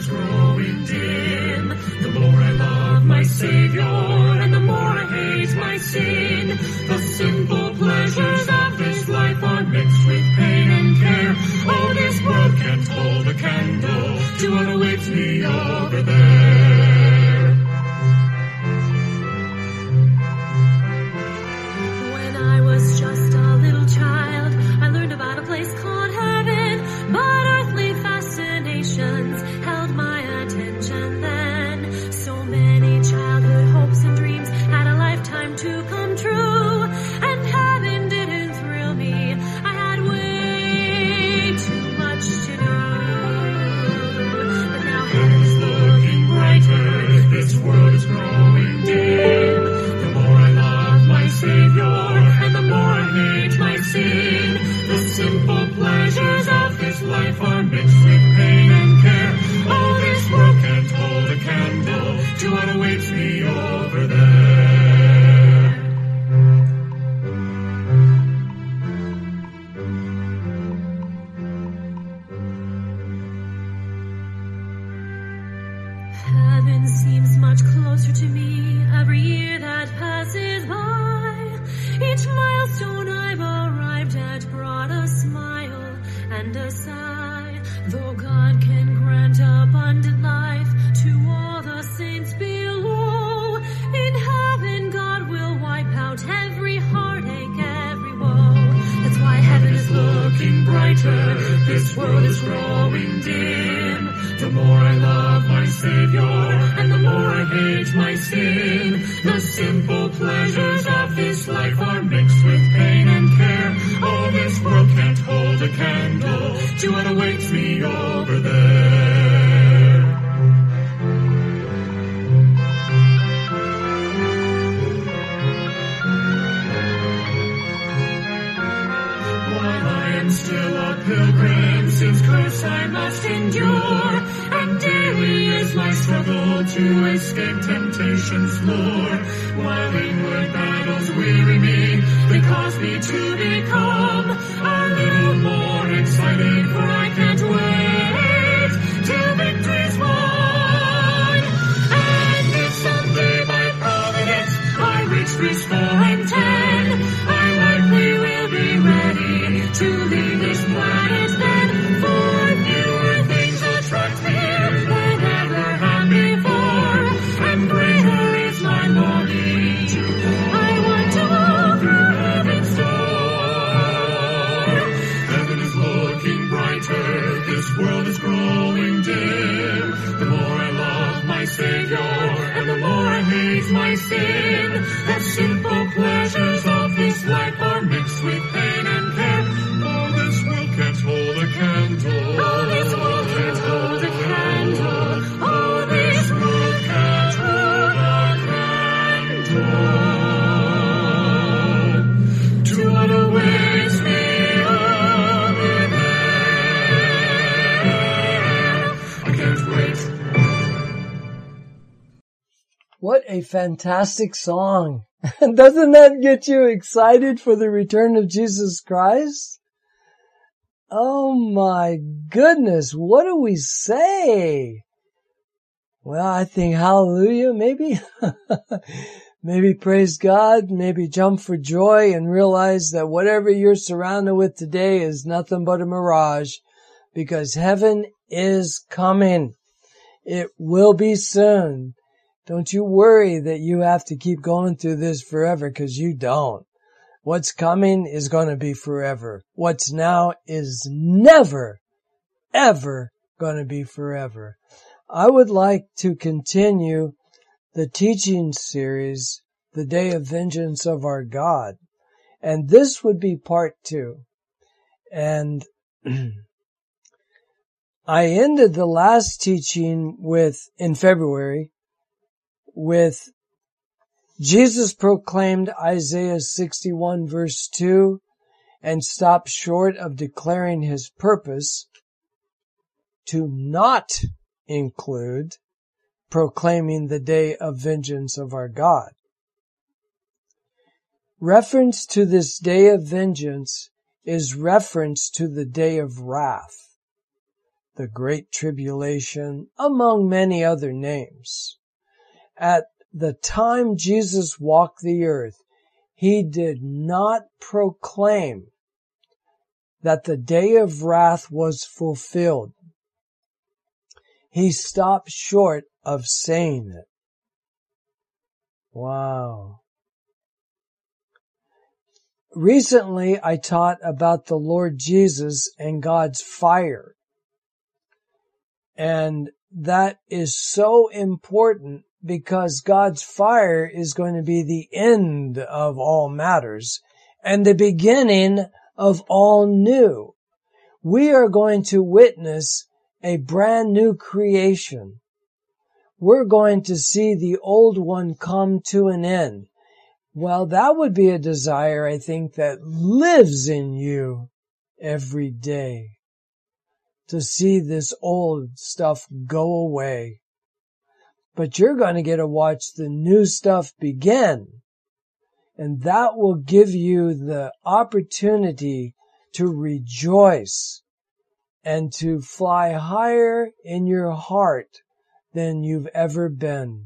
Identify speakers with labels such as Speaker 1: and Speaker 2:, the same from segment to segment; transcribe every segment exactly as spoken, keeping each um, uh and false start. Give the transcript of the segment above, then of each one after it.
Speaker 1: is growing dim. The more I love my Savior, and the more I hate my sin. The simple pleasures of this life are mixed with pain and care. Oh, this world can't hold a candle to what awaits me over there.
Speaker 2: When I was just a little child, I learned about a place called heaven, but earthly fascinations held my attention then. So many childhood hopes and dreams had a lifetime to come true, and heaven didn't thrill me. I had way too much to do. But now heaven's looking brighter, this world is growing dim. The more I love my Savior, and the more I hate my sin. The simple pleasures of this life are mixed with pain and care. Oh, this world can't hold a candle to what awaits me over there. Heaven seems much closer to me every year that passes by. Each milestone I've arrived at brought a smile and a sigh. Though God can grant abundant life to all the saints below, in heaven God will wipe out every heartache, every woe. That's why heaven is looking brighter, this world is growing dim. The more I love my Savior, and the more I hate my sin. The simple pleasures of this life are mixed with pain and care. Oh, this world can't hold a candle to what awaits me over there. While I am still a pilgrim, sin's curse I must endure, and daily is my struggle to escape temptation's lure. While inward battles weary me, they cause me to become a little more excited, for I can't wait till victory's won. And if someday by providence I reach three-score and ten, I likely will be ready to leave this planet then. For fewer things attract me than ever have before, and greater is my longing to I want to walk through heaven's door. Heaven is looking brighter, this world is growing dim. The more I love my Savior, and the more I hate my sin. The simple pleasures of this life are mixed with pain and care. Oh, this world can't hold a candle. Oh, this world can't hold a candle. Oh, this world can't hold a candle to what awaits me over there. I can't wait.
Speaker 3: What a fantastic song. Doesn't that get you excited for the return of Jesus Christ? Oh my goodness, what do we say? Well, I think hallelujah, maybe. Maybe praise God, maybe jump for joy and realize that whatever you're surrounded with today is nothing but a mirage, because heaven is coming. It will be soon. Don't you worry that you have to keep going through this forever, because you don't. What's coming is going to be forever. What's now is never, ever going to be forever. I would like to continue the teaching series, The Day of Vengeance of Our God. And this would be part two. And I ended the last teaching with, in February, with Jesus proclaimed Isaiah sixty-one verse two and stopped short of declaring his purpose to not include proclaiming the day of vengeance of our God. Reference to this day of vengeance is reference to the day of wrath. the Great Tribulation, among many other names. At the time Jesus walked the earth, he did not proclaim that the day of wrath was fulfilled. He stopped short of saying it. Wow. Recently, I taught about the Lord Jesus and God's fire. And that is so important because God's fire is going to be the end of all matters and the beginning of all new. We are going to witness a brand new creation. We're going to see the old one come to an end. Well, that would be a desire, I think, that lives in you every day. To see this old stuff go away. But you're going to get to watch the new stuff begin. And that will give you the opportunity to rejoice and to fly higher in your heart than you've ever been.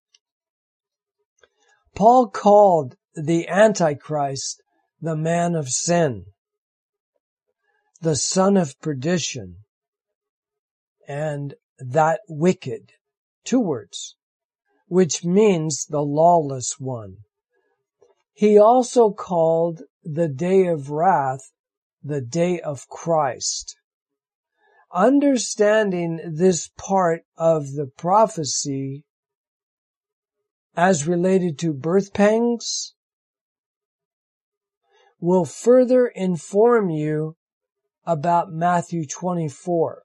Speaker 3: Paul called the Antichrist the man of sin, the son of perdition, and that wicked, two words, which means the lawless one. He also called the day of wrath the day of Christ. Understanding this part of the prophecy as related to birth pangs will further inform you about Matthew twenty-four.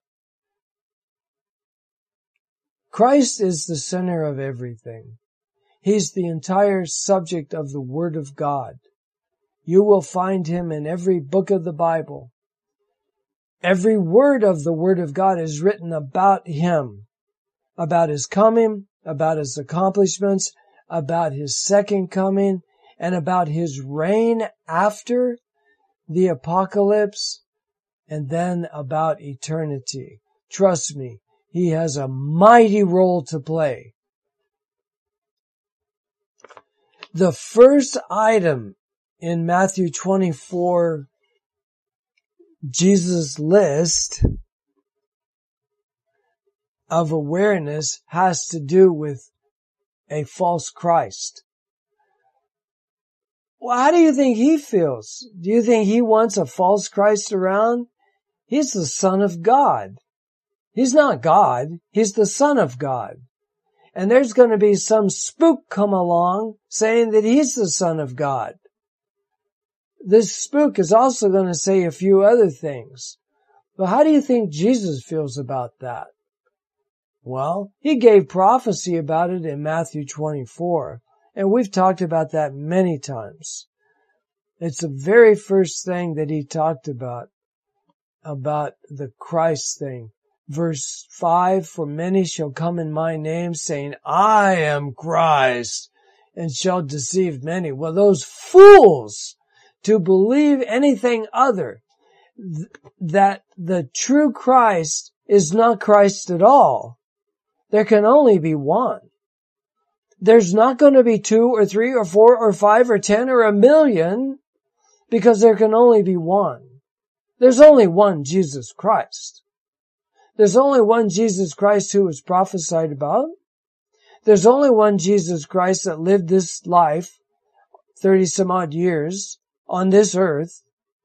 Speaker 3: Christ is the center of everything. He's the entire subject of the Word of God. You will find him in every book of the Bible. Every word of the Word of God is written about him, about his coming, about his accomplishments, about his second coming, and about his reign after the apocalypse, and then about eternity. Trust me, he has a mighty role to play. The first item in Matthew twenty-four, Jesus' list of awareness has to do with a false Christ. Well, how do you think he feels? Do you think he wants a false Christ around? He's the Son of God. He's not God. He's the Son of God. And there's going to be some spook come along saying that he's the Son of God. This spook is also going to say a few other things. But how do you think Jesus feels about that? Well, he gave prophecy about it in Matthew twenty-four, and we've talked about that many times. It's the very first thing that he talked about, about the Christ thing. Verse five, for many shall come in my name, saying, I am Christ, and shall deceive many. Well, those fools to believe anything other, th- that the true Christ is not Christ at all. There can only be one. There's not going to be two or three or four or five or ten or a million, because there can only be one. There's only one Jesus Christ. There's only one Jesus Christ who was prophesied about. There's only one Jesus Christ that lived this life, thirty some odd years, on this earth,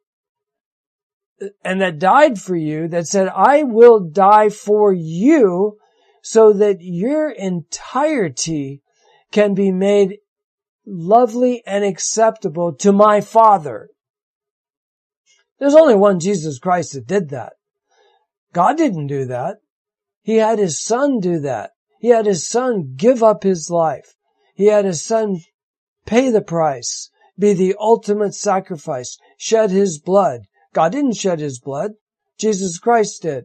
Speaker 3: and that died for you, that said, I will die for you so that your entirety can be made lovely and acceptable to my Father. There's only one Jesus Christ that did that. God didn't do that. He had his Son do that. He had his Son give up his life. He had his Son pay the price, be the ultimate sacrifice, shed his blood. God didn't shed his blood. Jesus Christ did.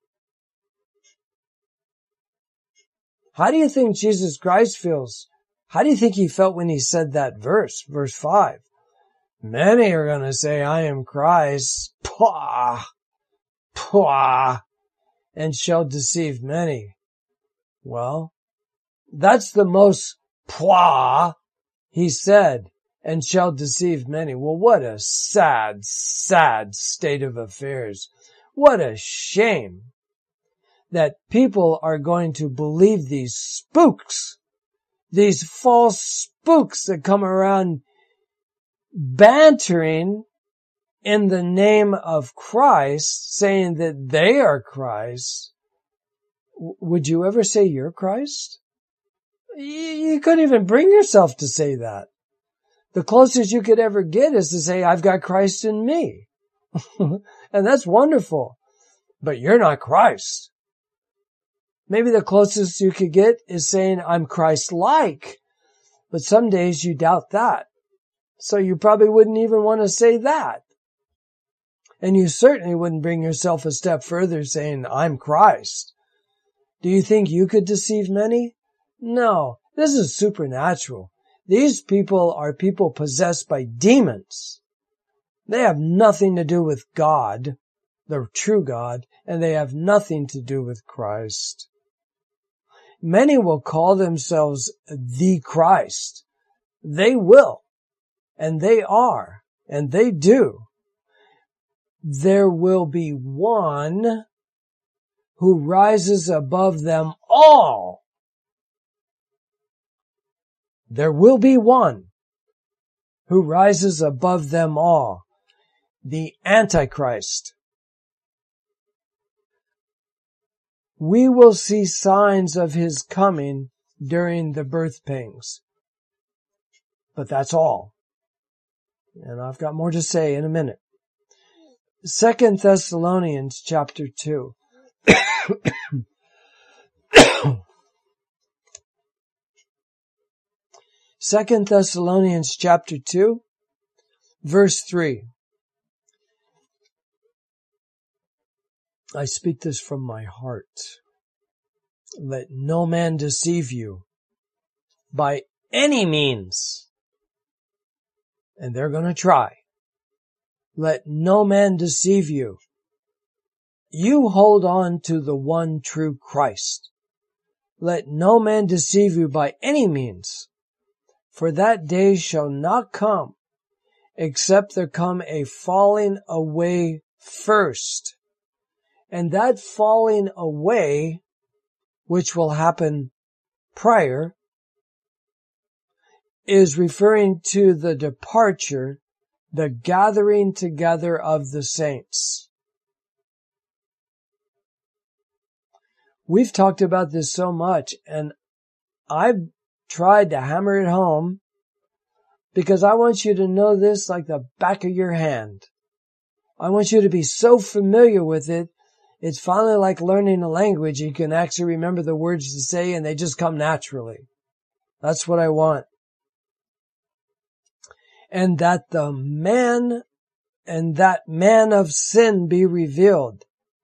Speaker 3: How do you think Jesus Christ feels? How do you think he felt when he said that verse, verse five? Many are going to say, I am Christ. Pwah! Pwah! and shall deceive many. Well, that's the most pwa he said, and shall deceive many. Well, what a sad, sad state of affairs. What a shame that people are going to believe these spooks, these false spooks that come around bantering in the name of Christ, saying that they are Christ. Would you ever say you're Christ? You couldn't even bring yourself to say that. The closest you could ever get is to say, I've got Christ in me. And that's wonderful. But you're not Christ. Maybe the closest you could get is saying, I'm Christ-like. But some days you doubt that. So you probably wouldn't even want to say that. And you certainly wouldn't bring yourself a step further saying, I'm Christ. Do you think you could deceive many? No, this is supernatural. These people are people possessed by demons. They have nothing to do with God, the true God, and they have nothing to do with Christ. Many will call themselves the Christ. They will, and they are, and they do. There will be one who rises above them all. There will be one who rises above them all. The Antichrist. We will see signs of his coming during the birth pangs. But that's all. And I've got more to say in a minute. Second Thessalonians chapter two. Second Thessalonians chapter two, verse three. I speak this from my heart. Let no man deceive you by any means. And they're going to try. Let no man deceive you. You hold on to the one true Christ. Let no man deceive you by any means. For that day shall not come, except there come a falling away first. And that falling away, which will happen prior, is referring to the departure, the gathering together of the saints. We've talked about this so much, and I've tried to hammer it home because I want you to know this like the back of your hand. I want you to be so familiar with it. It's finally like learning a language. You can actually remember the words to say and they just come naturally. That's what I want. And that the man and that man of sin be revealed,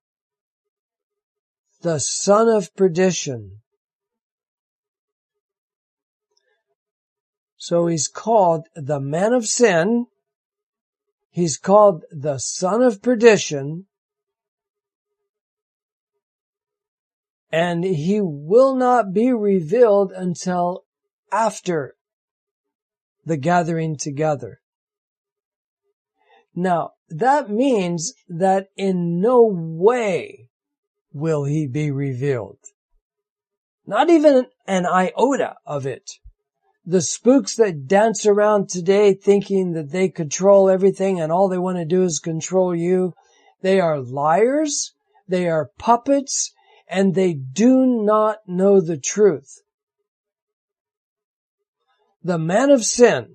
Speaker 3: the son of perdition. So he's called the man of sin. He's called the son of perdition. And he will not be revealed until after the gathering together. Now, that means that in no way will he be revealed. Not even an iota of it. The spooks that dance around today thinking that they control everything and all they want to do is control you, they are liars, they are puppets, and they do not know the truth. The man of sin,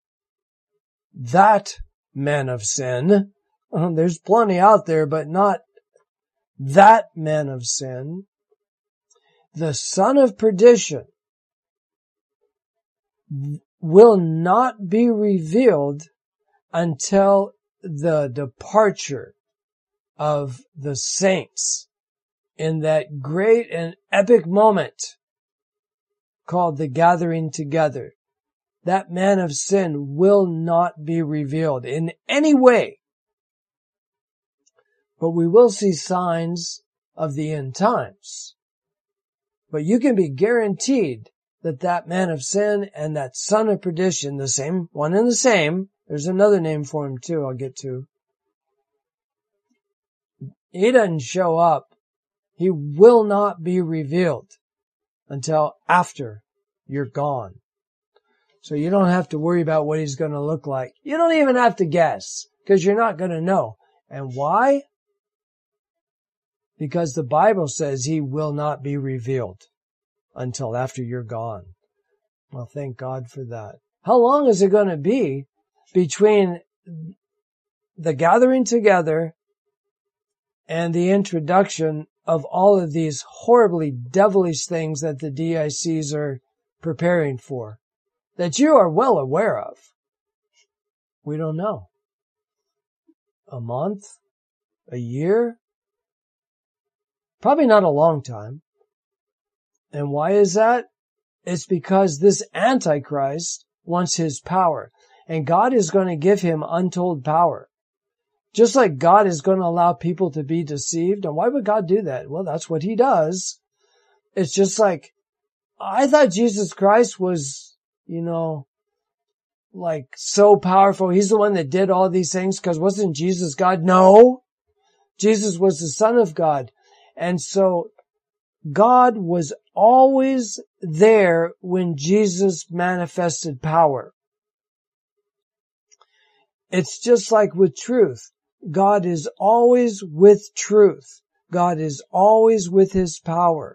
Speaker 3: that man of sin, there's plenty out there, but not that man of sin, the son of perdition, will not be revealed until the departure of the saints in that great and epic moment called the gathering together. That man of sin will not be revealed in any way. But we will see signs of the end times. But you can be guaranteed that that man of sin and that son of perdition, the same, one and the same, there's another name for him too, I'll get to. He doesn't show up. He will not be revealed until after you're gone. So you don't have to worry about what he's going to look like. You don't even have to guess, because you're not going to know. And why? Because the Bible says he will not be revealed until after you're gone. Well, thank God for that. How long is it going to be between the gathering together and the introduction of all of these horribly devilish things that the D I Cs are preparing for, that you are well aware of? We don't know. A month? A year? Probably not a long time. And why is that? It's because this Antichrist wants his power. And God is going to give him untold power. Just like God is going to allow people to be deceived. And why would God do that? Well, that's what he does. It's just like, I thought Jesus Christ was, you know, like so powerful. He's the one that did all these things, because wasn't Jesus God? No. Jesus was the Son of God. And so God was always there when Jesus manifested power. It's just like with truth. God is always with truth. God is always with his power.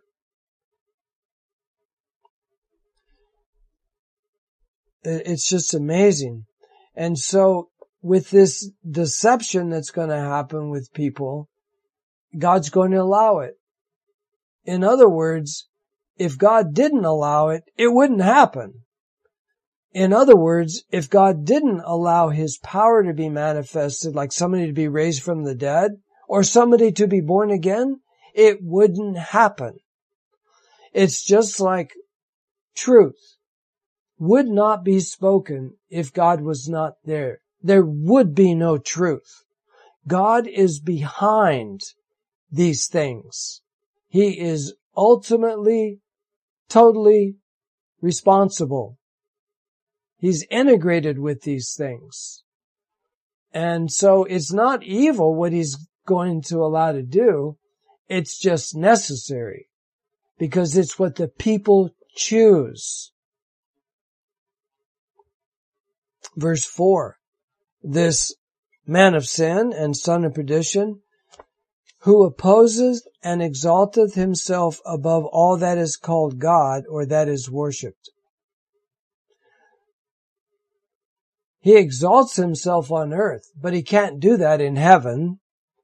Speaker 3: It's just amazing. And so with this deception that's going to happen with people, God's going to allow it. In other words, if God didn't allow it, it wouldn't happen. In other words, if God didn't allow his power to be manifested, like somebody to be raised from the dead, or somebody to be born again, it wouldn't happen. It's just like truth would not be spoken if God was not there. There would be no truth. God is behind these things. He is ultimately, totally responsible. He's integrated with these things. And so it's not evil what he's going to allow to do. It's just necessary, because it's what the people choose. Verse four, this man of sin and son of perdition, who opposes and exalteth himself above all that is called God or that is worshipped. He exalts himself on earth, but he can't do that in heaven.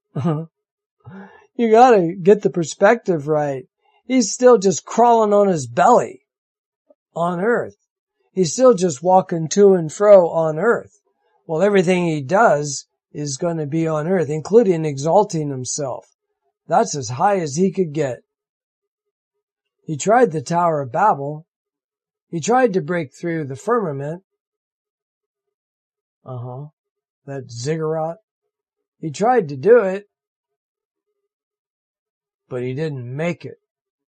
Speaker 3: You gotta get the perspective right. He's still just crawling on his belly on earth. He's still just walking to and fro on earth. Well, everything he does is going to be on earth, including exalting himself. That's as high as he could get. He tried the Tower of Babel. He tried to break through the firmament. Uh-huh. That ziggurat. He tried to do it, but he didn't make it.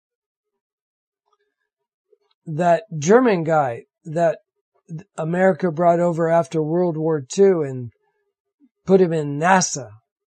Speaker 3: That German guy that America brought over after World War Two and put him in NASA,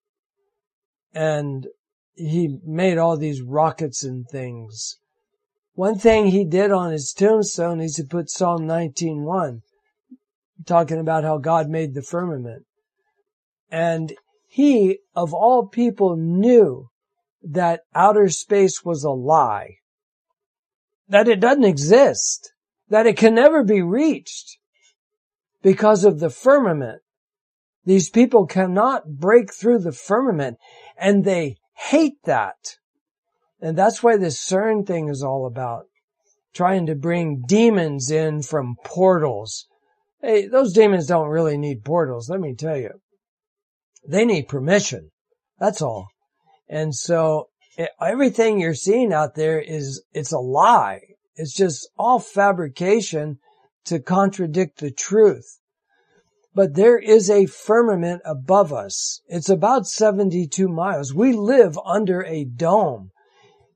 Speaker 3: and he made all these rockets and things. One thing he did on his tombstone is he put Psalm nineteen one, talking about how God made the firmament. And he, of all people, knew that outer space was a lie, that it doesn't exist, that it can never be reached because of the firmament. These people cannot break through the firmament, and they hate that. And that's why this CERN thing is all about, trying to bring demons in from portals. Hey, those demons don't really need portals, let me tell you. They need permission. That's all. And so it, everything you're seeing out there is, it's a lie. It's just all fabrication to contradict the truth. But there is a firmament above us. It's about seventy-two miles. We live under a dome.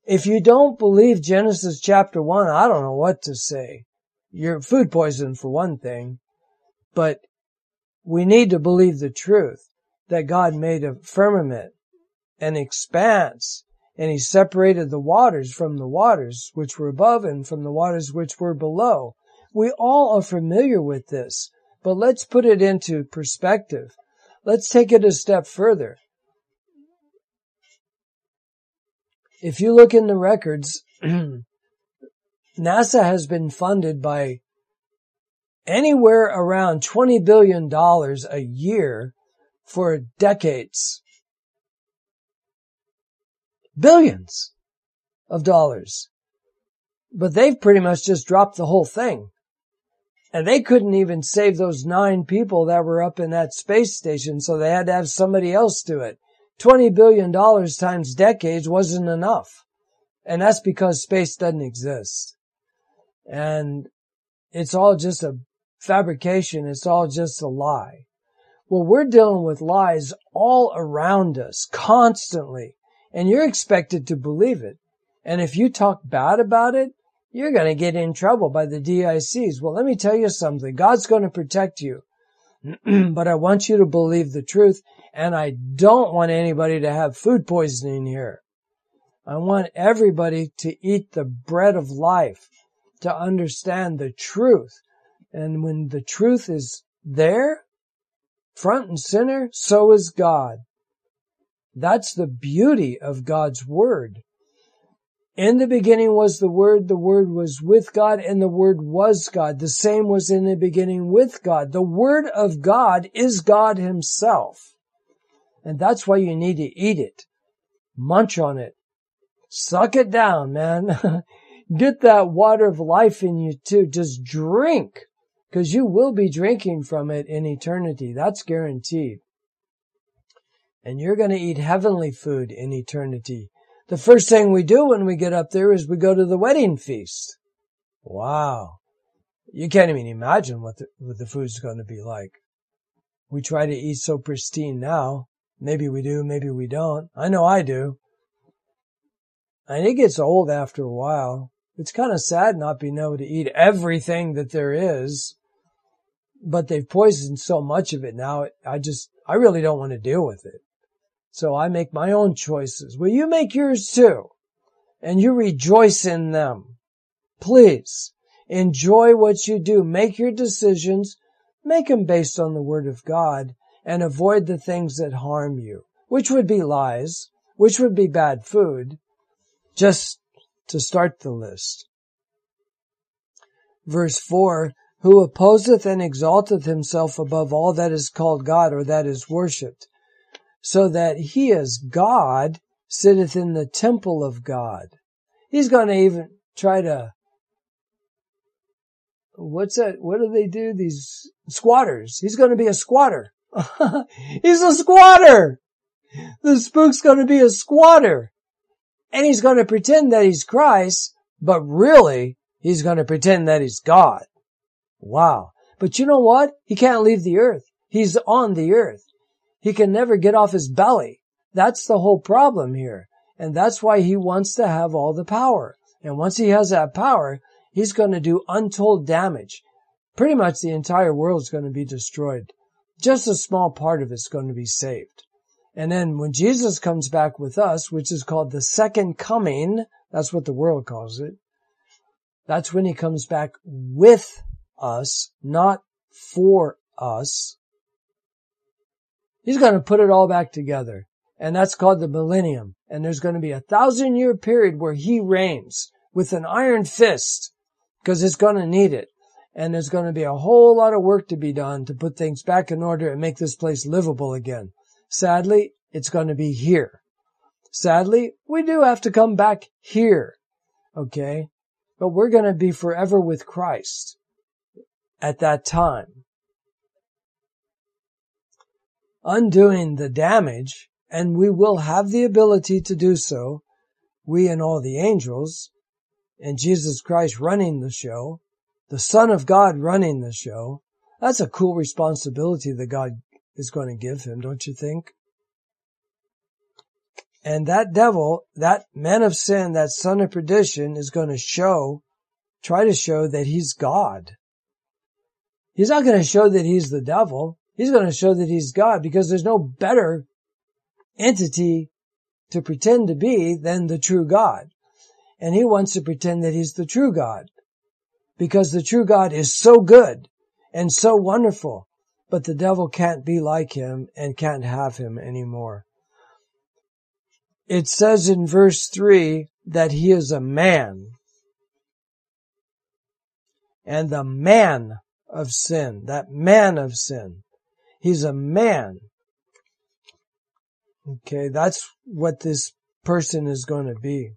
Speaker 3: If you don't believe Genesis chapter one, I don't know what to say. You're food poisoning for one thing, but we need to believe the truth that God made a firmament, an expanse, and He separated the waters from the waters which were above and from the waters which were below. We all are familiar with this, but let's put it into perspective. Let's take it a step further. If you look in the records, NASA has been funded by anywhere around twenty billion dollars a year for decades. Billions of dollars. But they've pretty much just dropped the whole thing. And they couldn't even save those nine people that were up in that space station, so they had to have somebody else do it. twenty billion dollars times decades wasn't enough. And that's because space doesn't exist. And it's all just a fabrication. It's all just a lie. Well, we're dealing with lies all around us, constantly. And you're expected to believe it. And if you talk bad about it, you're going to get in trouble by the D I Cs. Well, let me tell you something. God's going to protect you. But I want you to believe the truth. And I don't want anybody to have food poisoning here. I want everybody to eat the bread of life, to understand the truth. And when the truth is there, front and center, so is God. That's the beauty of God's Word. In the beginning was the Word, the Word was with God, and the Word was God. The same was in the beginning with God. The Word of God is God Himself. And that's why you need to eat it. Munch on it. Suck it down, man. Get that water of life in you too. Just drink. Because you will be drinking from it in eternity. That's guaranteed. And you're going to eat heavenly food in eternity. The first thing we do when we get up there is we go to the wedding feast. Wow. You can't even imagine what the, what the food's going to be like. We try to eat so pristine now. Maybe we do, maybe we don't. I know I do. And it gets old after a while. It's kind of sad not being able to eat everything that there is. But they've poisoned so much of it now. I just, I really don't want to deal with it. So I make my own choices. Well, you make yours too. And you rejoice in them. Please, enjoy what you do. Make your decisions. Make them based on the Word of God. And avoid the things that harm you. Which would be lies. Which would be bad food. Just to start the list. Verse four, who opposeth and exalteth himself above all that is called God or that is worshipped, so that he as God sitteth in the temple of God. He's going to even try to, what's that? What do they do? These squatters. He's going to be a squatter. He's a squatter. The spook's going to be a squatter. And he's going to pretend that he's Christ, but really, he's going to pretend that he's God. Wow. But you know what? He can't leave the earth. He's on the earth. He can never get off his belly. That's the whole problem here. And that's why he wants to have all the power. And once he has that power, he's going to do untold damage. Pretty much the entire world is going to be destroyed. Just a small part of it's going to be saved. And then when Jesus comes back with us, which is called the second coming, that's what the world calls it. That's when he comes back with us, not for us. He's going to put it all back together. And that's called the millennium. And there's going to be a thousand year period where he reigns with an iron fist, because it's going to need it. And there's going to be a whole lot of work to be done to put things back in order and make this place livable again. Sadly, it's going to be here. Sadly, we do have to come back here. Okay? But we're going to be forever with Christ at that time. Undoing the damage, and we will have the ability to do so, we and all the angels, and Jesus Christ running the show, the Son of God running the show. That's a cool responsibility that God is going to give him, don't you think? And that devil, that man of sin, that son of perdition is going to show, try to show that he's God. He's not going to show that he's the devil. He's going to show that he's God, because there's no better entity to pretend to be than the true God. And he wants to pretend that he's the true God, because the true God is so good and so wonderful, but the devil can't be like him and can't have him anymore. It says in verse three that he is a man, and the man of sin, that man of sin, he's a man. Okay, that's what this person is going to be.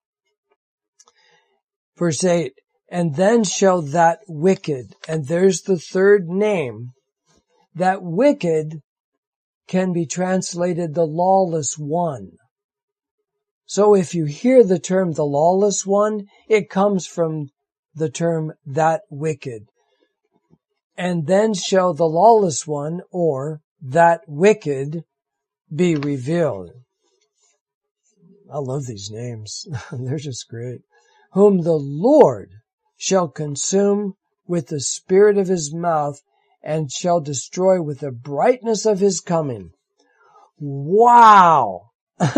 Speaker 3: Verse eight, and then shall that wicked, and there's the third name, that wicked can be translated the lawless one. So if you hear the term the lawless one, it comes from the term that wicked. And then shall the lawless one, or that wicked, be revealed. I love these names. They're just great. Whom the Lord shall consume with the spirit of his mouth, and shall destroy with the brightness of his coming. Wow!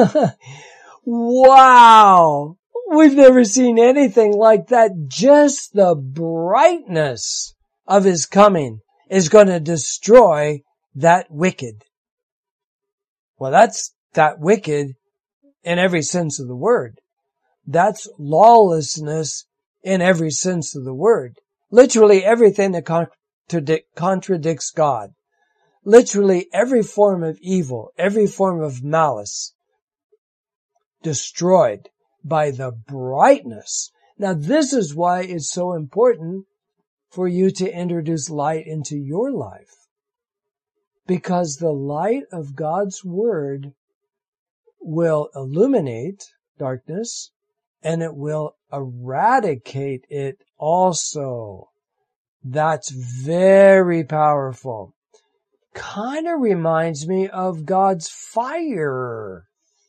Speaker 3: Wow! We've never seen anything like that. Just the brightness of his coming is going to destroy that wicked. Well, that's that wicked in every sense of the word. That's lawlessness in every sense of the word. Literally everything that contradic- contradicts God. Literally every form of evil, every form of malice, destroyed by the brightness. Now, this is why it's so important for you to introduce light into your life. Because the light of God's Word will illuminate darkness, and it will eradicate it also. That's very powerful. Kind of reminds me of God's fire.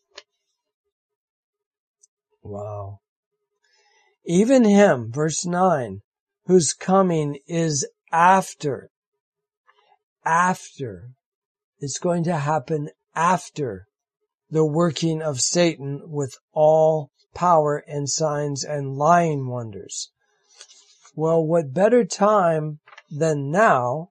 Speaker 3: Wow. Even him, verse nine, whose coming is after. After. It's going to happen after the working of Satan with all power and signs and lying wonders. Well, what better time than now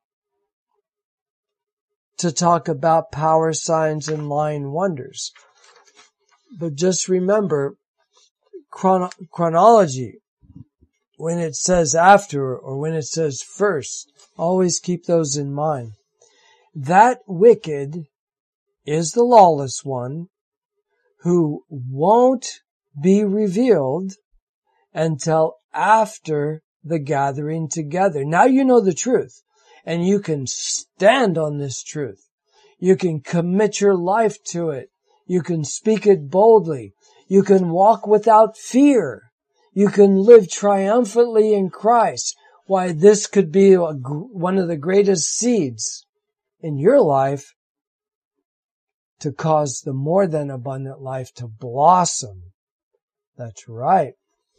Speaker 3: to talk about power, signs, and lying wonders? But just remember, chron- chronology, when it says after or when it says first, always keep those in mind. That wicked is the lawless one who won't be revealed until after the gathering together. Now you know the truth, and you can stand on this truth. You can commit your life to it. You can speak it boldly. You can walk without fear. You can live triumphantly in Christ. Why, this could be a, one of the greatest seeds in your life to cause the more than abundant life to blossom. That's right.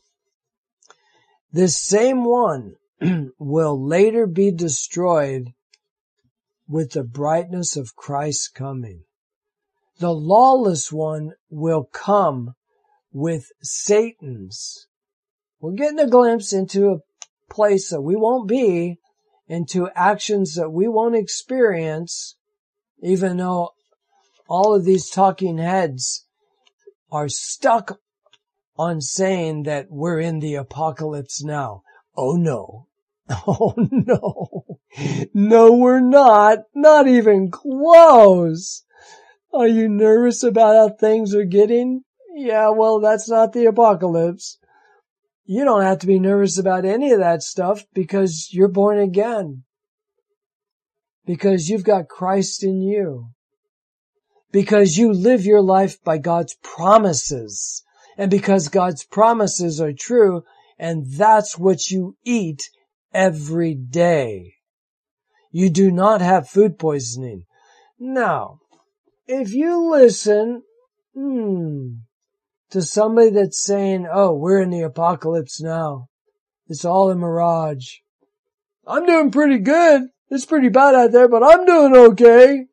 Speaker 3: This same one will later be destroyed with the brightness of Christ's coming. The lawless one will come with Satan's. We're getting a glimpse into a place that we won't be, into actions that we won't experience, even though all of these talking heads are stuck on saying that we're in the apocalypse now. Oh no. Oh no. No, we're not. Not even close. Are you nervous about how things are getting? Yeah, well, that's not the apocalypse. You don't have to be nervous about any of that stuff because you're born again. Because you've got Christ in you. Because you live your life by God's promises. And because God's promises are true, and that's what you eat every day. You do not have food poisoning. Now, if you listen Hmm. To somebody that's saying, oh, we're in the apocalypse now. It's all a mirage. I'm doing pretty good. It's pretty bad out there, but I'm doing okay.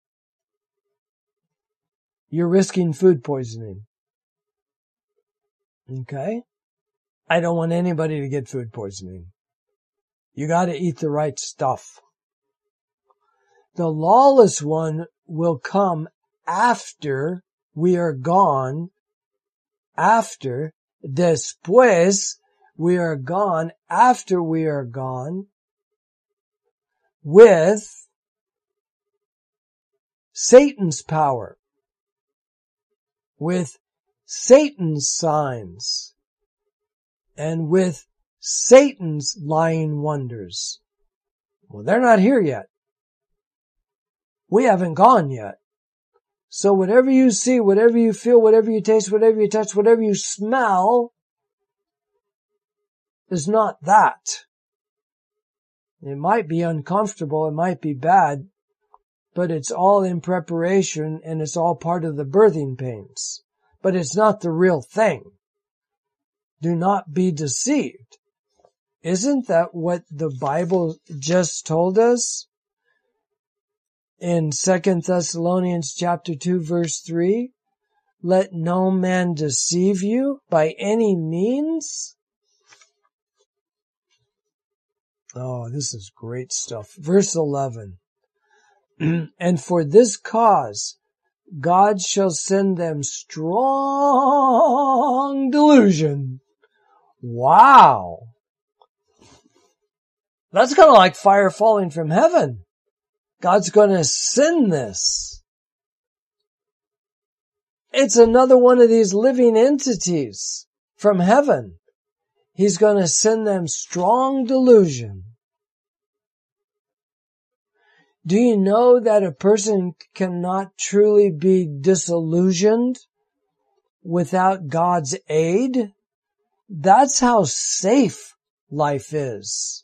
Speaker 3: You're risking food poisoning. Okay? I don't want anybody to get food poisoning. You gotta eat the right stuff. The lawless one will come after we are gone, after, después, we are gone, after we are gone, with Satan's power, with Satan's signs, and with Satan's lying wonders. Well, they're not here yet. We haven't gone yet. So whatever you see, whatever you feel, whatever you taste, whatever you touch, whatever you smell, is not that. It might be uncomfortable, it might be bad, but it's all in preparation and it's all part of the birthing pains. But it's not the real thing. Do not be deceived. Isn't that what the Bible just told us? In Second Thessalonians chapter two verse three, let no man deceive you by any means. Oh, this is great stuff. Verse eleven. And for this cause, God shall send them strong delusion. Wow. That's kind of like fire falling from heaven. God's going to send this. It's another one of these living entities from heaven. He's going to send them strong delusion. Do you know that a person cannot truly be disillusioned without God's aid? That's how safe life is.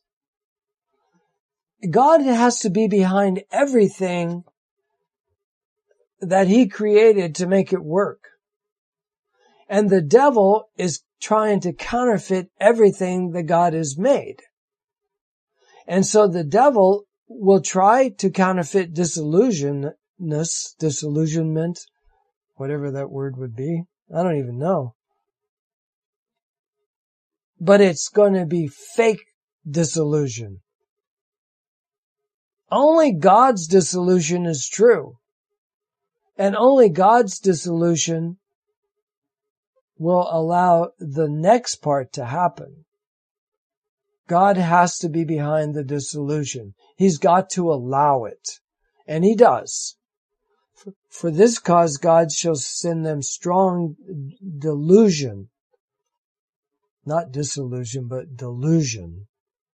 Speaker 3: God has to be behind everything that He created to make it work. And the devil is trying to counterfeit everything that God has made. And so the devil will try to counterfeit disillusionness, disillusionment, whatever that word would be. I don't even know. But it's going to be fake disillusion. Only God's dissolution is true. And only God's dissolution will allow the next part to happen. God has to be behind the dissolution. He's got to allow it. And He does. For this cause God shall send them strong delusion. Not disillusion, but delusion.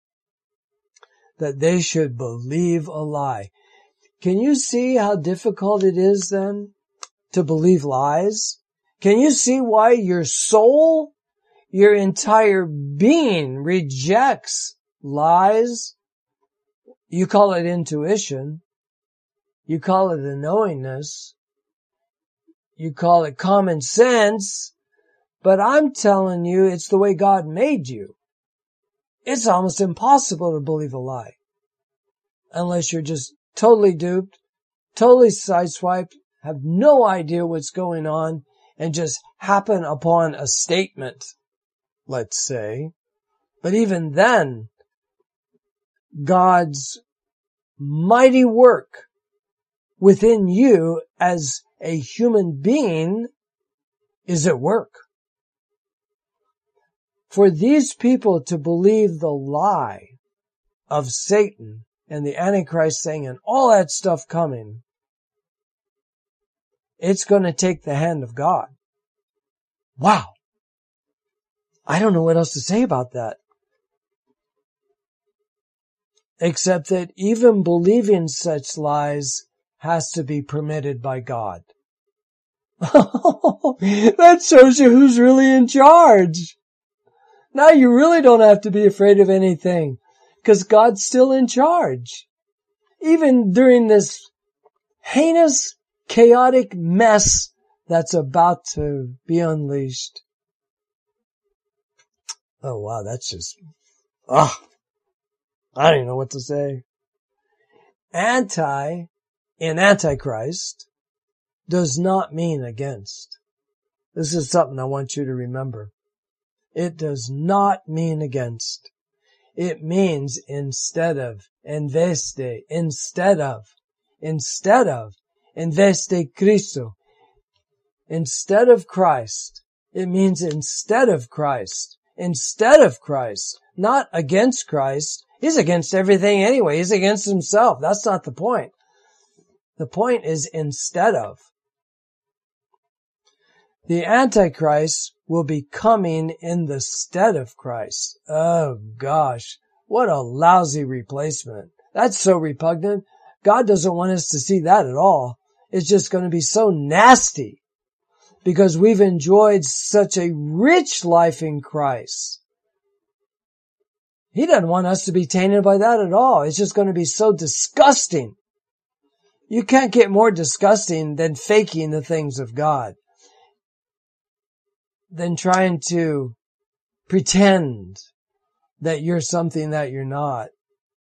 Speaker 3: That they should believe a lie. Can you see how difficult it is then to believe lies? Can you see why your soul, your entire being rejects lies? You call it intuition. You call it a knowingness. You call it common sense. But I'm telling you, it's the way God made you. It's almost impossible to believe a lie. Unless you're just totally duped, totally sideswiped, have no idea what's going on, and just happen upon a statement, let's say. But even then, God's mighty work within you as a human being is at work. For these people to believe the lie of Satan and the Antichrist thing and all that stuff coming, it's going to take the hand of God. Wow. I don't know what else to say about that. Except that even believing such lies has to be permitted by God. That shows you who's really in charge. Now you really don't have to be afraid of anything, because God's still in charge. Even during this heinous, chaotic mess that's about to be unleashed. Oh wow, that's just, ah, oh, I don't even know what to say. Anti in Antichrist does not mean against. This is something I want you to remember. It does not mean against. It means instead of, en vez de, instead of, instead of, en vez de Cristo. Instead of Christ. It means instead of Christ. Instead of Christ. Not against Christ. He's against everything anyway. He's against himself. That's not the point. The point is instead of. The Antichrist will be coming in the stead of Christ. Oh gosh, what a lousy replacement. That's so repugnant. God doesn't want us to see that at all. It's just going to be so nasty because we've enjoyed such a rich life in Christ. He doesn't want us to be tainted by that at all. It's just going to be so disgusting. You can't get more disgusting than faking the things of God, than trying to pretend that you're something that you're not.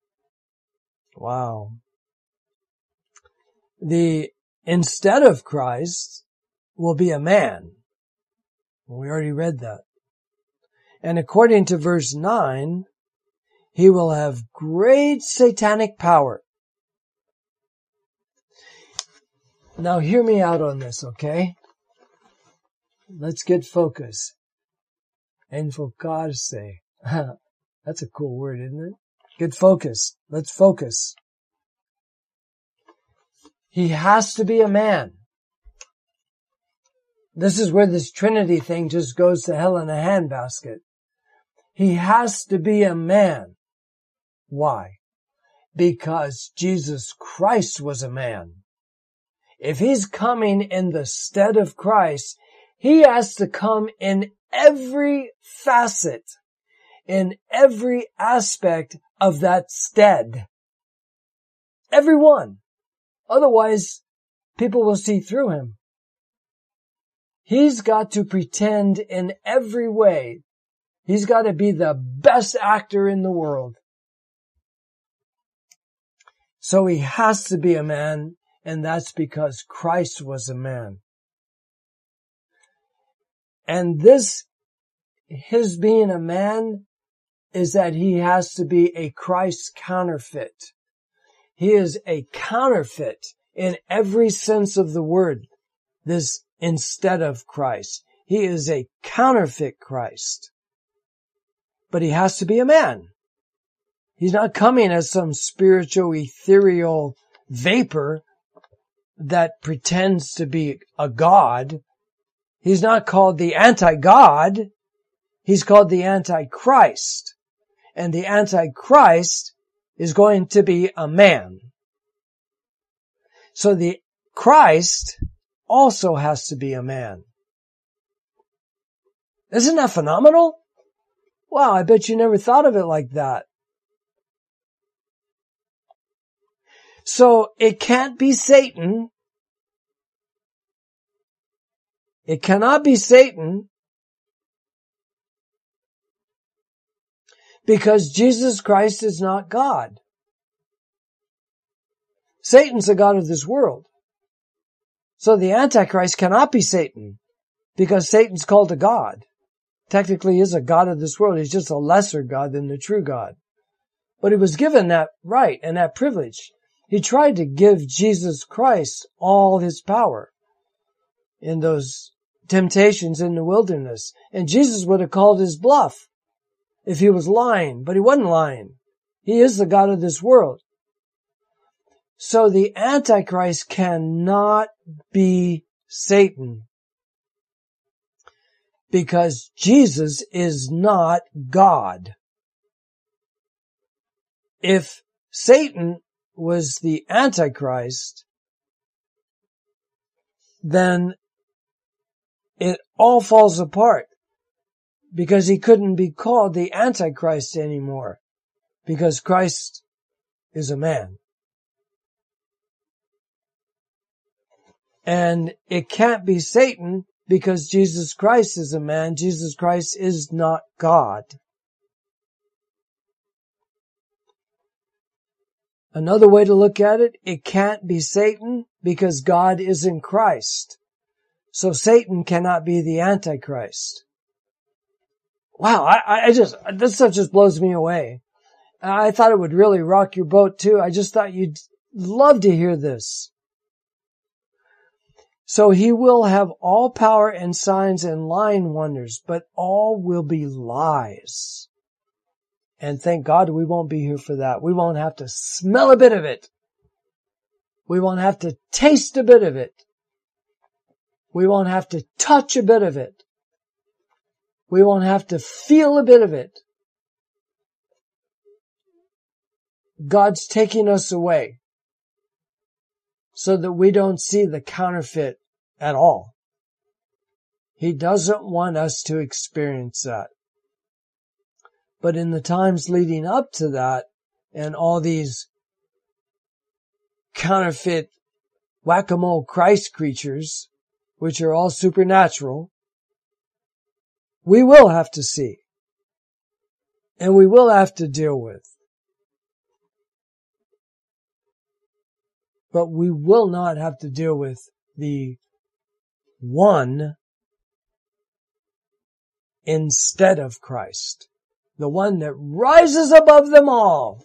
Speaker 3: Wow. The instead of Christ will be a man. We already read that. And according to verse nine, he will have great satanic power. Now hear me out on this, okay? Let's get focused. Enfocarse. That's a cool word, isn't it? Get focused. Let's focus. He has to be a man. This is where this Trinity thing just goes to hell in a handbasket. He has to be a man. Why? Because Jesus Christ was a man. If he's coming in the stead of Christ, he has to come in every facet, in every aspect of that stead. Every one. Otherwise, people will see through him. He's got to pretend in every way. He's got to be the best actor in the world. So he has to be a man, and that's because Christ was a man. And this, his being a man, is that he has to be a Christ counterfeit. He is a counterfeit in every sense of the word. This instead of Christ. He is a counterfeit Christ. But he has to be a man. He's not coming as some spiritual, ethereal vapor that pretends to be a god. He's not called the anti-God. He's called the Antichrist. And the Antichrist is going to be a man. So the Christ also has to be a man. Isn't that phenomenal? Wow, I bet you never thought of it like that. So it can't be Satan. It cannot be Satan because Jesus Christ is not God. Satan's the god of this world. So the Antichrist cannot be Satan because Satan's called a god. Technically he is a god of this world. He's just a lesser god than the true God. But he was given that right and that privilege. He tried to give Jesus Christ all his power in those temptations in the wilderness. And Jesus would have called his bluff if he was lying, but he wasn't lying. He is the God of this world. So the Antichrist cannot be Satan because Jesus is not God. If Satan was the Antichrist, then it all falls apart because he couldn't be called the Antichrist anymore because Christ is a man. And it can't be Satan because Jesus Christ is a man. Jesus Christ is not God. Another way to look at it, it can't be Satan because God is in Christ. So Satan cannot be the Antichrist. Wow, I, I just, this stuff just blows me away. I thought it would really rock your boat too. I just thought you'd love to hear this. So he will have all power and signs and lying wonders, but all will be lies. And thank God we won't be here for that. We won't have to smell a bit of it. We won't have to taste a bit of it. We won't have to touch a bit of it. We won't have to feel a bit of it. God's taking us away so that we don't see the counterfeit at all. He doesn't want us to experience that. But in the times leading up to that, and all these counterfeit whack-a-mole Christ creatures, which are all supernatural, we will have to see. And we will have to deal with. But we will not have to deal with the one instead of Christ. The one that rises above them all.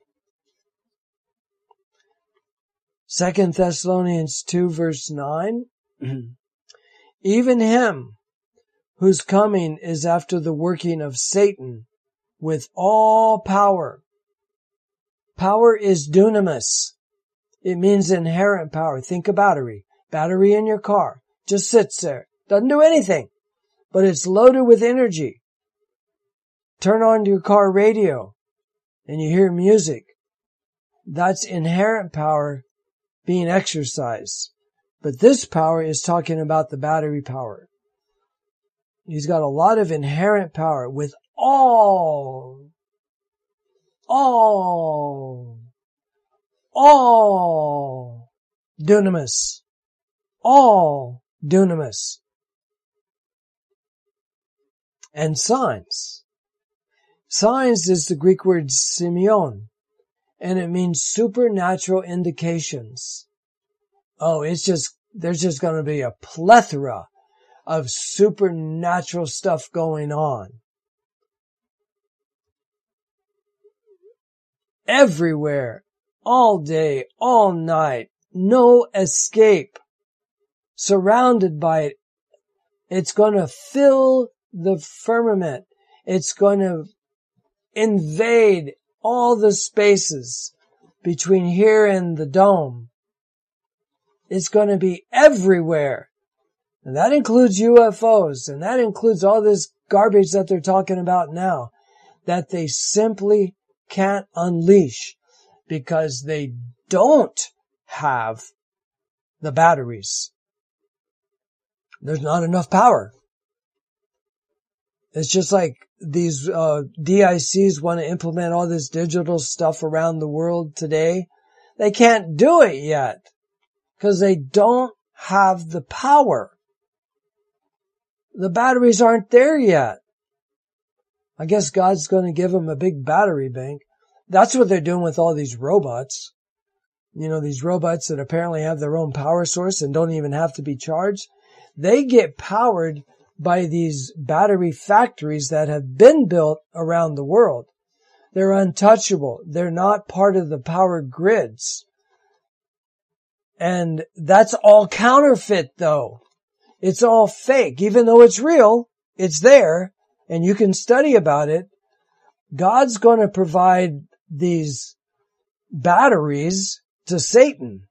Speaker 3: Second Thessalonians two verse nine. Even him whose coming is after the working of Satan with all power. Power is dunamis. It means inherent power. Think a battery. Battery in your car. Just sits there. Doesn't do anything. But it's loaded with energy. Turn on your car radio and you hear music. That's inherent power being exercised. But this power is talking about the battery power. He's got a lot of inherent power with all, all, all dunamis. All dunamis. And signs. Signs is the Greek word semeion, and it means supernatural indications. Oh, it's just, there's just going to be a plethora of supernatural stuff going on. Everywhere, all day, all night, no escape. Surrounded by it. It's going to fill the firmament. It's going to invade all the spaces between here and the dome. It's going to be everywhere. And that includes U F Os, and that includes all this garbage that they're talking about now, that they simply can't unleash because they don't have the batteries. There's not enough power. It's just like these uh D I Cs want to implement all this digital stuff around the world today. They can't do it yet because they don't have the power. The batteries aren't there yet. I guess God's going to give them a big battery bank. That's what they're doing with all these robots. You know, these robots that apparently have their own power source and don't even have to be charged. They get powered by these battery factories that have been built around the world. They're untouchable. They're not part of the power grids. And that's all counterfeit though. It's all fake. Even though it's real, it's there, and you can study about it. God's going to provide these batteries to Satan.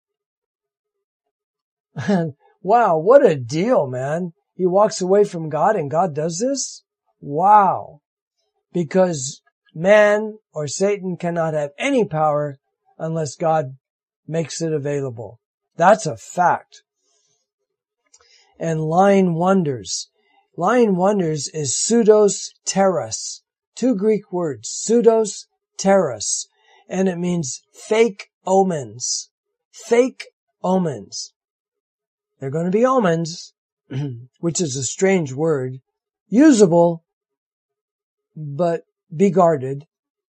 Speaker 3: Wow, what a deal, man. He walks away from God and God does this? Wow. Because man or Satan cannot have any power unless God makes it available. That's a fact. And lying wonders. Lying wonders is pseudos teras. Two Greek words. Pseudos teras. And it means fake omens. Fake omens. They're going to be omens, which is a strange word. Usable, but be guarded.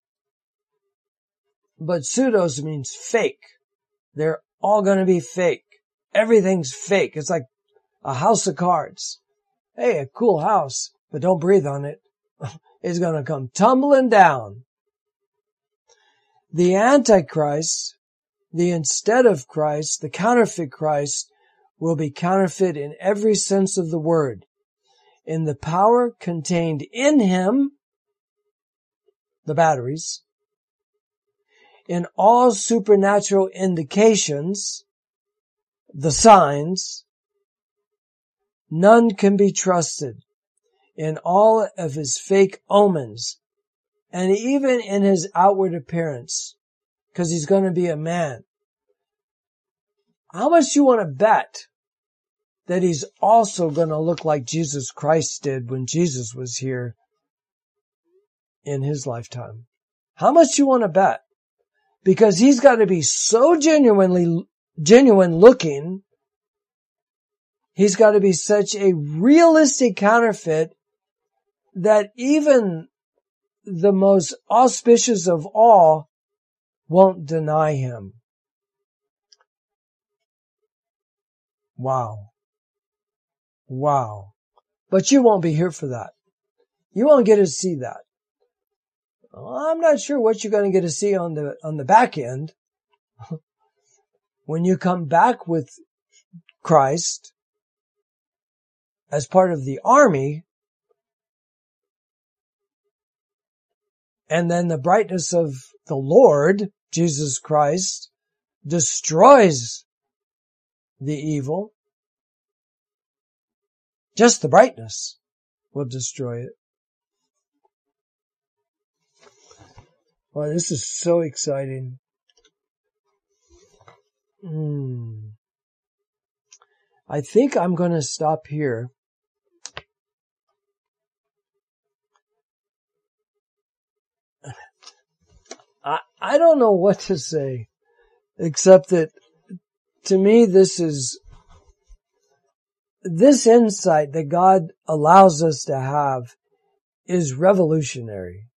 Speaker 3: But pseudos means fake. They're all going to be fake. Everything's fake. It's like a house of cards. Hey, a cool house, but don't breathe on it. It's going to come tumbling down. The Antichrist, the instead of Christ, the counterfeit Christ, will be counterfeit in every sense of the word. In the power contained in him, the batteries, in all supernatural indications, the signs, none can be trusted. In all of his fake omens, and even in his outward appearance, because he's going to be a man. How much you want to bet that he's also going to look like Jesus Christ did when Jesus was here in his lifetime? How much you want to bet? Because he's got to be so genuinely, genuine looking. He's got to be such a realistic counterfeit that even the most auspicious of all won't deny him. Wow. Wow. But you won't be here for that. You won't get to see that. Well, I'm not sure what you're going to get to see on the, on the back end. When you come back with Christ as part of the army, and then the brightness of the Lord, Jesus Christ, destroys the evil. Just the brightness will destroy it. Wow, this is so exciting. Hmm. I think I'm going to stop here. I, I don't know what to say, except that to me this is, this insight that God allows us to have is revolutionary.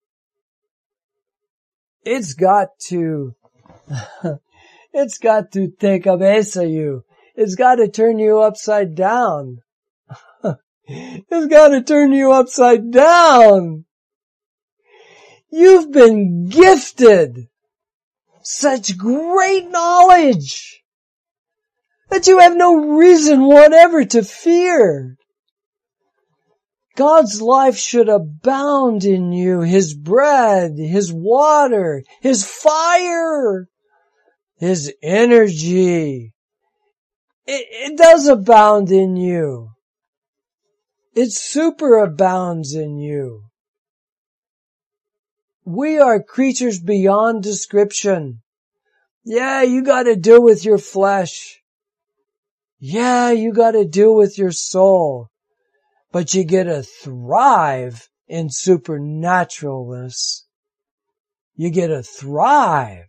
Speaker 3: It's got to, it's got to take a base of you. It's got to turn you upside down. It's got to turn you upside down. You've been gifted such great knowledge that you have no reason whatever to fear. God's life should abound in you. His bread, His water, His fire, His energy. It, it does abound in you. It superabounds in you. We are creatures beyond description. Yeah, you gotta deal with your flesh. Yeah, you gotta deal with your soul. But you get to thrive in supernaturalness. You get to thrive.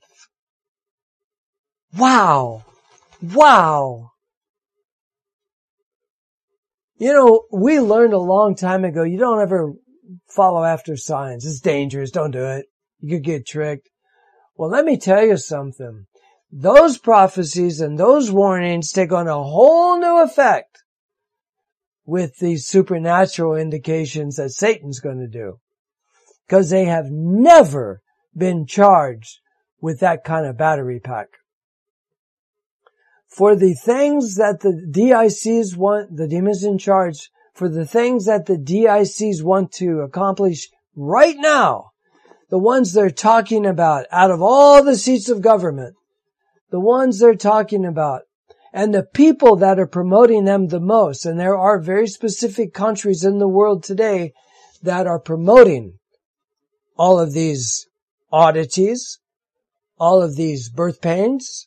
Speaker 3: Wow. Wow. You know, we learned a long time ago, you don't ever follow after signs. It's dangerous. Don't do it. You could get tricked. Well, let me tell you something. Those prophecies and those warnings take on a whole new effect with these supernatural indications that Satan's going to do. Because they have never been charged with that kind of battery pack. For the things that the D I Cs want, the demons in charge, for the things that the D I Cs want to accomplish right now, the ones they're talking about out of all the seats of government, the ones they're talking about, and the people that are promoting them the most, and there are very specific countries in the world today that are promoting all of these oddities, all of these birth pains.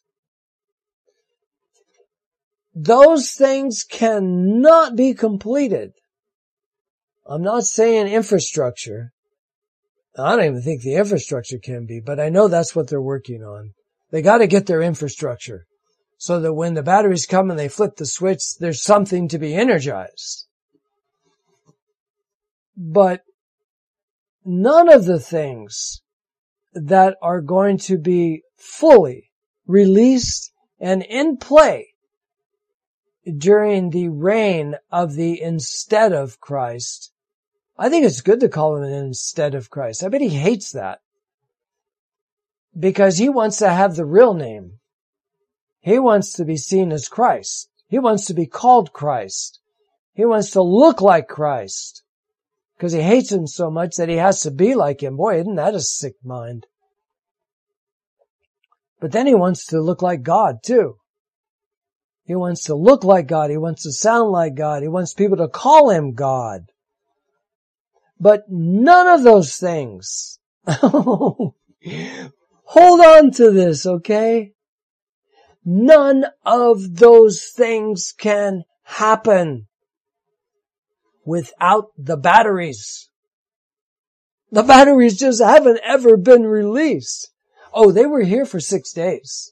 Speaker 3: Those things cannot be completed. I'm not saying infrastructure. I don't even think the infrastructure can be, but I know that's what they're working on. They got to get their infrastructure. so that when the batteries come and they flip the switch, there's something to be energized. But none of the things that are going to be fully released and in play during the reign of the instead of Christ. I think it's good to call him an instead of Christ. I bet he hates that, because he wants to have the real name. He wants to be seen as Christ. He wants to be called Christ. He wants to look like Christ, because he hates him so much that he has to be like him. Boy, isn't that a sick mind? But then he wants to look like God too. He wants to look like God. He wants to sound like God. He wants people to call him God. But none of those things. Hold on to this, okay? None of those things can happen without the batteries. The batteries just haven't ever been released. Oh, they were here for six days.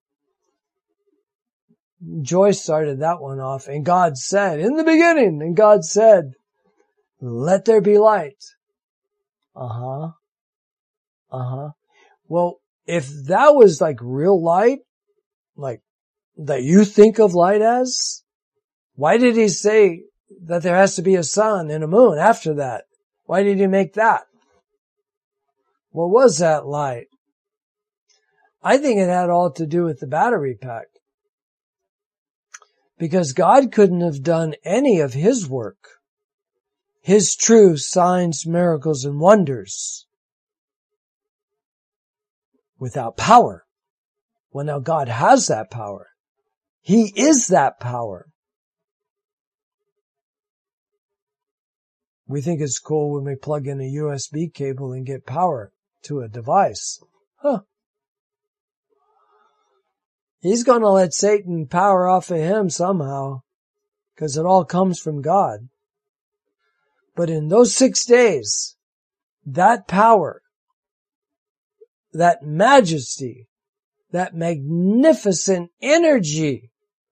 Speaker 3: Joyce started that one off. And God said, in the beginning, and God said, let there be light. Uh-huh. Uh-huh. Well, if that was like real light, like that you think of light as, why did he say that there has to be a sun and a moon after that? Why did he make that? What was that light? I think it had all to do with the battery pack. Because God couldn't have done any of his work, his true signs, miracles, and wonders, without power. Well, now God has that power. He is that power. We think it's cool when we plug in a U S B cable and get power to a device. Huh. He's going to let Satan power off of him somehow, because it all comes from God. But in those six days, that power, that majesty, that magnificent energy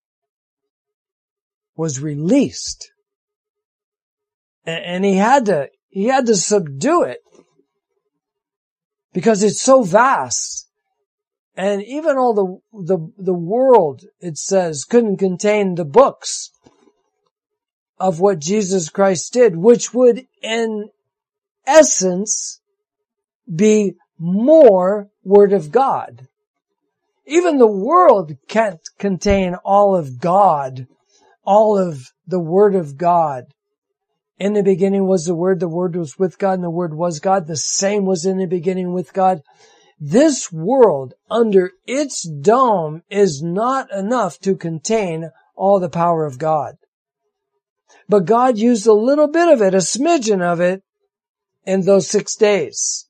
Speaker 3: was released. And he had to, he had to subdue it, because it's so vast. And even all the, the, the world, it says, couldn't contain the books of what Jesus Christ did, which would in essence be more Word of God. Even the world can't contain all of God, all of the Word of God. In the beginning was the Word, the Word was with God, and the Word was God. The same was in the beginning with God. This world, under its dome, is not enough to contain all the power of God. But God used a little bit of it, a smidgen of it, in those six days.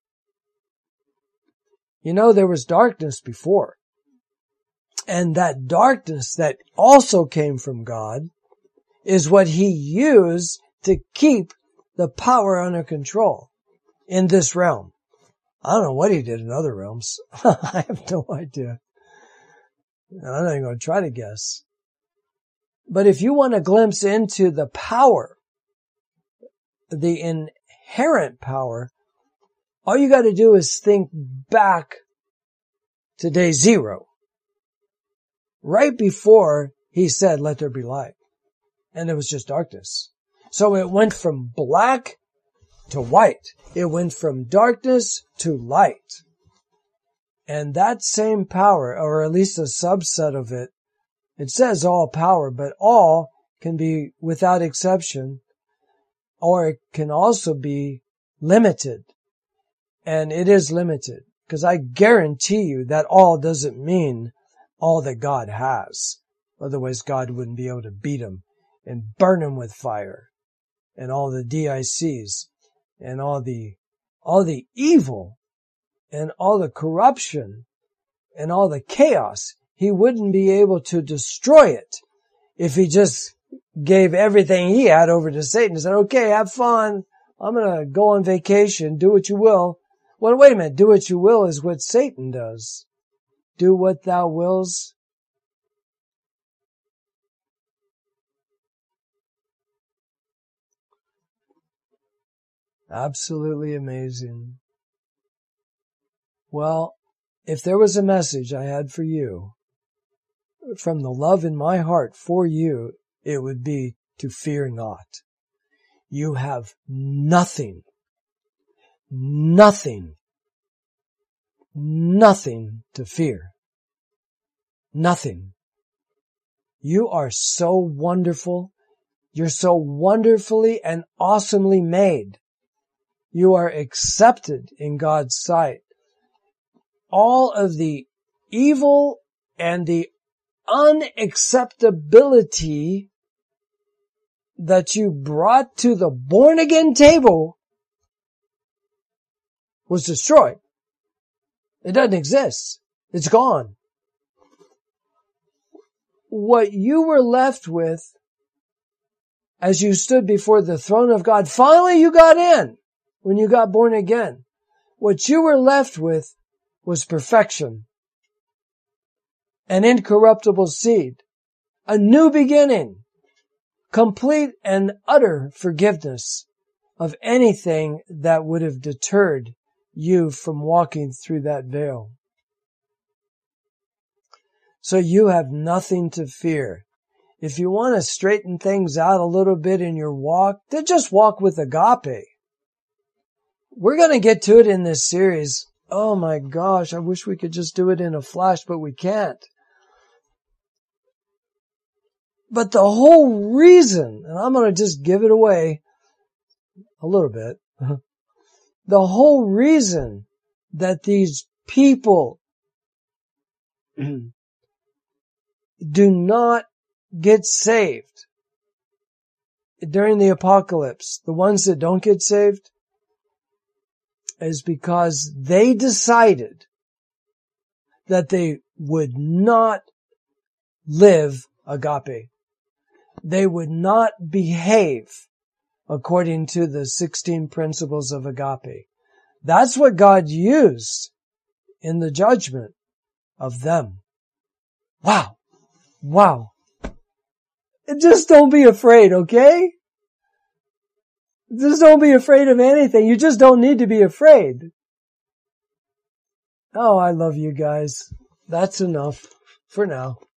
Speaker 3: You know, there was darkness before. And that darkness that also came from God is what he used to keep the power under control in this realm. I don't know what he did in other realms. I have no idea. I'm not even going to try to guess. But if you want a glimpse into the power, the inherent power, all you got to do is think back to day zero. Right before he said, let there be light. And it was just darkness. So it went from black to white. It went from darkness to light. And that same power, or at least a subset of it, it says all power, but all can be without exception, or it can also be limited. And it is limited, because I guarantee you that all doesn't mean all that God has. Otherwise God wouldn't be able to beat him and burn him with fire and all the D I Cs. And all the, all the evil and all the corruption and all the chaos, he wouldn't be able to destroy it if he just gave everything he had over to Satan and said, okay, have fun. I'm going to go on vacation. Do what you will. Well, wait a minute. Do what you will is what Satan does. Do what thou wills Absolutely amazing. Well, if there was a message I had for you, from the love in my heart for you, it would be to fear not. You have nothing, nothing, nothing to fear. Nothing. You are so wonderful. You're so wonderfully and awesomely made. You are accepted in God's sight. All of the evil and the unacceptability that you brought to the born-again table was destroyed. It doesn't exist. It's gone. What you were left with as you stood before the throne of God, finally you got in when you got born again. What you were left with was perfection, an incorruptible seed, a new beginning, complete and utter forgiveness of anything that would have deterred you from walking through that veil. So you have nothing to fear. If you want to straighten things out a little bit in your walk, then just walk with agape. We're going to get to it in this series. Oh my gosh, I wish we could just do it in a flash, but we can't. But the whole reason, and I'm going to just give it away a little bit, the whole reason that these people do not get saved during the apocalypse, the ones that don't get saved, is because they decided that they would not live agape. They would not behave according to the sixteen principles of agape. That's what God used in the judgment of them. Wow. Wow. Just don't be afraid, okay? Just don't be afraid of anything. You just don't need to be afraid. Oh, I love you guys. That's enough for now.